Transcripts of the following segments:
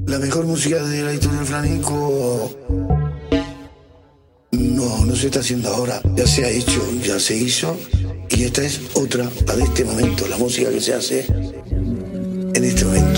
La mejor música de la historia del flamenco no se está haciendo ahora. Ya se ha hecho, ya se hizo. Y esta es otra para este momento, la música que se hace en este momento.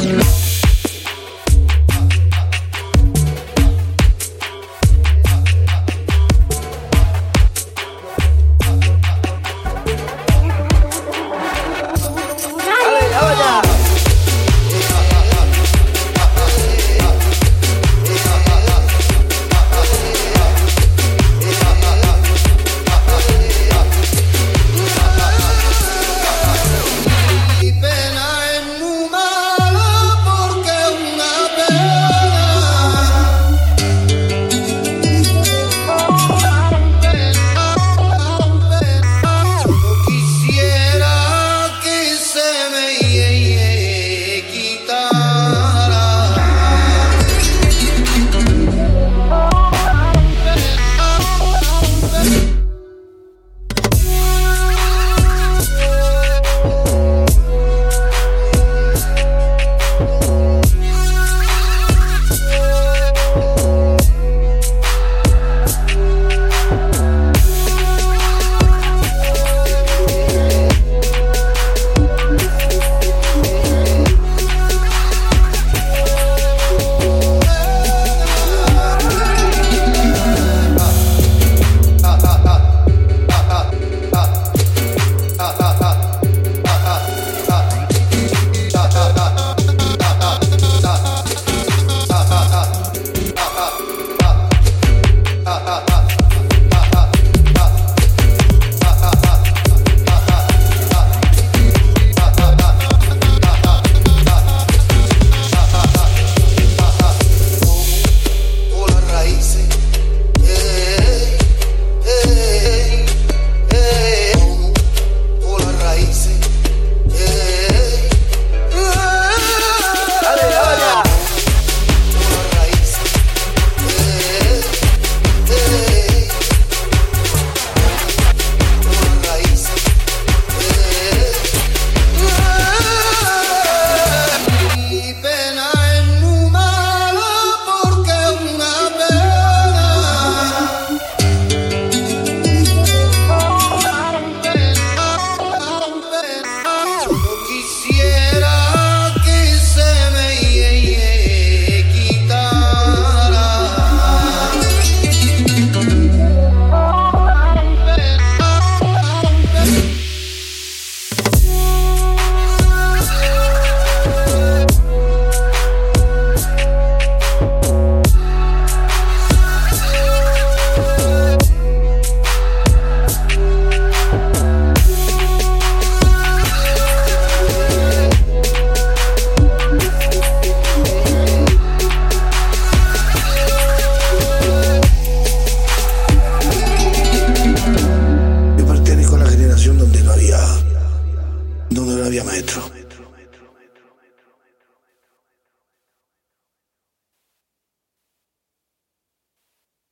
Donde no había maestro.